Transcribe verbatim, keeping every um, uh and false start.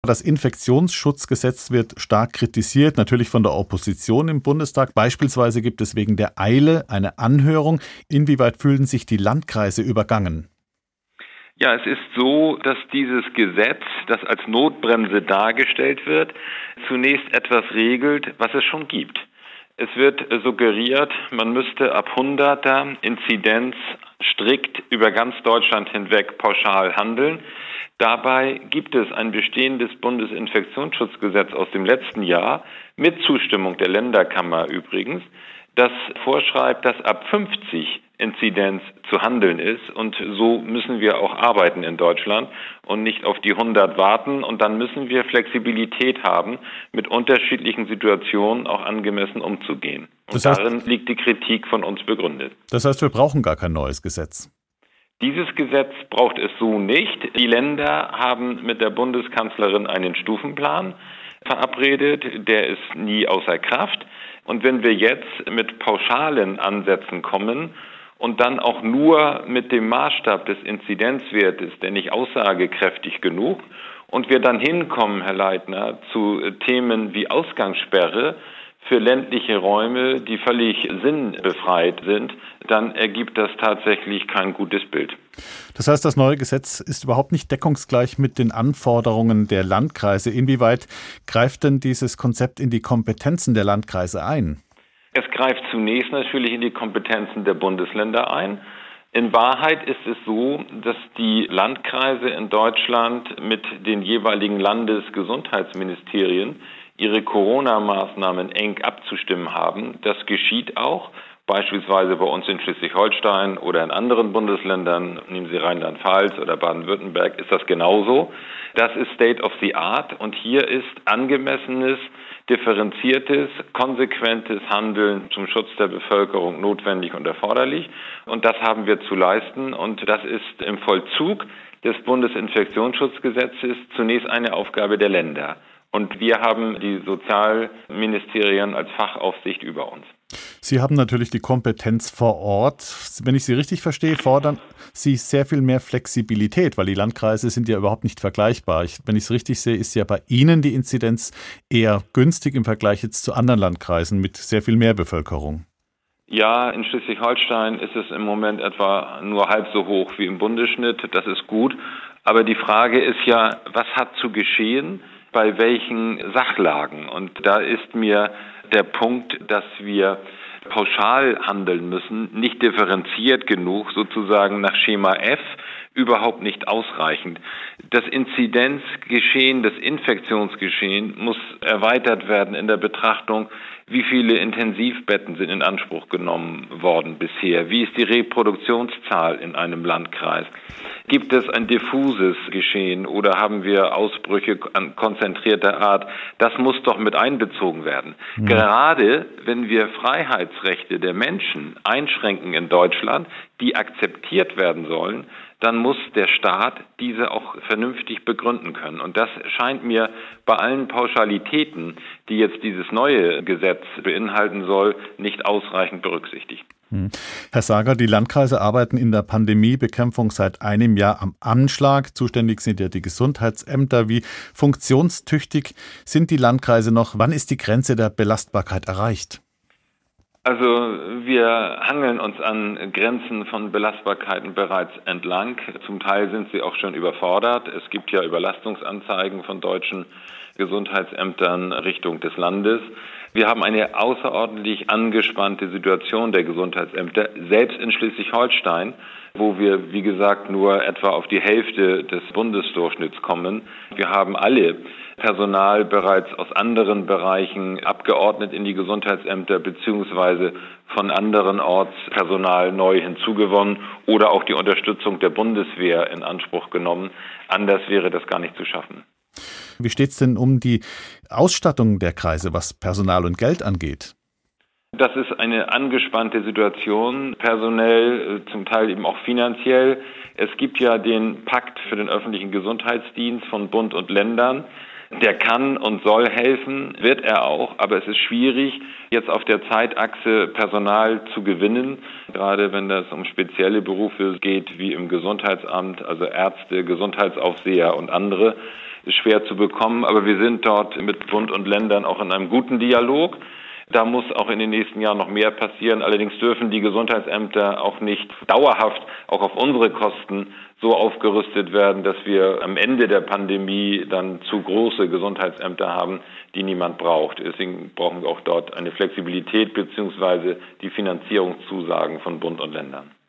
Das Infektionsschutzgesetz wird stark kritisiert, natürlich von der Opposition im Bundestag. Beispielsweise gibt es wegen der Eile eine Anhörung. Inwieweit fühlen sich die Landkreise übergangen? Ja, es ist so, dass dieses Gesetz, das als Notbremse dargestellt wird, zunächst etwas regelt, was es schon gibt. Es wird suggeriert, man müsste ab hunderter Inzidenz strikt über ganz Deutschland hinweg pauschal handeln. Dabei gibt es ein bestehendes Bundesinfektionsschutzgesetz aus dem letzten Jahr, mit Zustimmung der Länderkammer übrigens, das vorschreibt, dass ab fünfzig Inzidenz zu handeln ist. Und so müssen wir auch arbeiten in Deutschland und nicht auf die hundert warten. Und dann müssen wir Flexibilität haben, mit unterschiedlichen Situationen auch angemessen umzugehen. Und das heißt, darin liegt die Kritik von uns begründet. Das heißt, wir brauchen gar kein neues Gesetz. Dieses Gesetz braucht es so nicht. Die Länder haben mit der Bundeskanzlerin einen Stufenplan verabredet. Der ist nie außer Kraft. Und wenn wir jetzt mit pauschalen Ansätzen kommen und dann auch nur mit dem Maßstab des Inzidenzwertes, der nicht aussagekräftig genug, und wir dann hinkommen, Herr Leitner, zu Themen wie Ausgangssperre für ländliche Räume, die völlig sinnbefreit sind, dann ergibt das tatsächlich kein gutes Bild. Das heißt, das neue Gesetz ist überhaupt nicht deckungsgleich mit den Anforderungen der Landkreise. Inwieweit greift denn dieses Konzept in die Kompetenzen der Landkreise ein? Es greift zunächst natürlich in die Kompetenzen der Bundesländer ein. In Wahrheit ist es so, dass die Landkreise in Deutschland mit den jeweiligen Landesgesundheitsministerien ihre Corona-Maßnahmen eng abzustimmen haben. Das geschieht auch, beispielsweise bei uns in Schleswig-Holstein oder in anderen Bundesländern, nehmen Sie Rheinland-Pfalz oder Baden-Württemberg, ist das genauso. Das ist State of the Art und hier ist angemessenes, differenziertes, konsequentes Handeln zum Schutz der Bevölkerung notwendig und erforderlich. Und das haben wir zu leisten und das ist im Vollzug des Bundesinfektionsschutzgesetzes zunächst eine Aufgabe der Länder. Und wir haben die Sozialministerien als Fachaufsicht über uns. Sie haben natürlich die Kompetenz vor Ort. Wenn ich Sie richtig verstehe, fordern Sie sehr viel mehr Flexibilität, weil die Landkreise sind ja überhaupt nicht vergleichbar. Ich, wenn ich es richtig sehe, ist ja bei Ihnen die Inzidenz eher günstig im Vergleich jetzt zu anderen Landkreisen mit sehr viel mehr Bevölkerung. Ja, in Schleswig-Holstein ist es im Moment etwa nur halb so hoch wie im Bundesschnitt. Das ist gut. Aber die Frage ist ja, was hat zu geschehen? Bei welchen Sachlagen? Und da ist mir der Punkt, dass wir pauschal handeln müssen, nicht differenziert genug, sozusagen nach Schema F, überhaupt nicht ausreichend. Das Inzidenzgeschehen, das Infektionsgeschehen muss erweitert werden in der Betrachtung, wie viele Intensivbetten sind in Anspruch genommen worden bisher? Wie ist die Reproduktionszahl in einem Landkreis? Gibt es ein diffuses Geschehen oder haben wir Ausbrüche an konzentrierter Art? Das muss doch mit einbezogen werden. Mhm. Gerade wenn wir Freiheitsrechte der Menschen einschränken in Deutschland, die akzeptiert werden sollen, dann muss der Staat diese auch vernünftig begründen können. Und das scheint mir bei allen Pauschalitäten, die jetzt dieses neue Gesetz beinhalten soll, nicht ausreichend berücksichtigt. Herr Sager, die Landkreise arbeiten in der Pandemiebekämpfung seit einem Jahr am Anschlag. Zuständig sind ja die Gesundheitsämter. Wie funktionstüchtig sind die Landkreise noch? Wann ist die Grenze der Belastbarkeit erreicht? Also wir hangeln uns an Grenzen von Belastbarkeiten bereits entlang. Zum Teil sind sie auch schon überfordert. Es gibt ja Überlastungsanzeigen von deutschen Gesundheitsämtern Richtung des Landes. Wir haben eine außerordentlich angespannte Situation der Gesundheitsämter, selbst in Schleswig-Holstein, wo wir, wie gesagt, nur etwa auf die Hälfte des Bundesdurchschnitts kommen. Wir haben alle Personal bereits aus anderen Bereichen abgeordnet in die Gesundheitsämter beziehungsweise von anderen Orts Personal neu hinzugewonnen oder auch die Unterstützung der Bundeswehr in Anspruch genommen. Anders wäre das gar nicht zu schaffen. Wie steht es denn um die Ausstattung der Kreise, was Personal und Geld angeht? Das ist eine angespannte Situation, personell, zum Teil eben auch finanziell. Es gibt ja den Pakt für den öffentlichen Gesundheitsdienst von Bund und Ländern. Der kann und soll helfen, wird er auch, aber es ist schwierig, jetzt auf der Zeitachse Personal zu gewinnen, gerade wenn das um spezielle Berufe geht, wie im Gesundheitsamt, also Ärzte, Gesundheitsaufseher und andere. ist schwer zu bekommen. Aber wir sind dort mit Bund und Ländern auch in einem guten Dialog. Da muss auch in den nächsten Jahren noch mehr passieren. Allerdings dürfen die Gesundheitsämter auch nicht dauerhaft, auch auf unsere Kosten, so aufgerüstet werden, dass wir am Ende der Pandemie dann zu große Gesundheitsämter haben, die niemand braucht. Deswegen brauchen wir auch dort eine Flexibilität bzw. die Finanzierungszusagen von Bund und Ländern.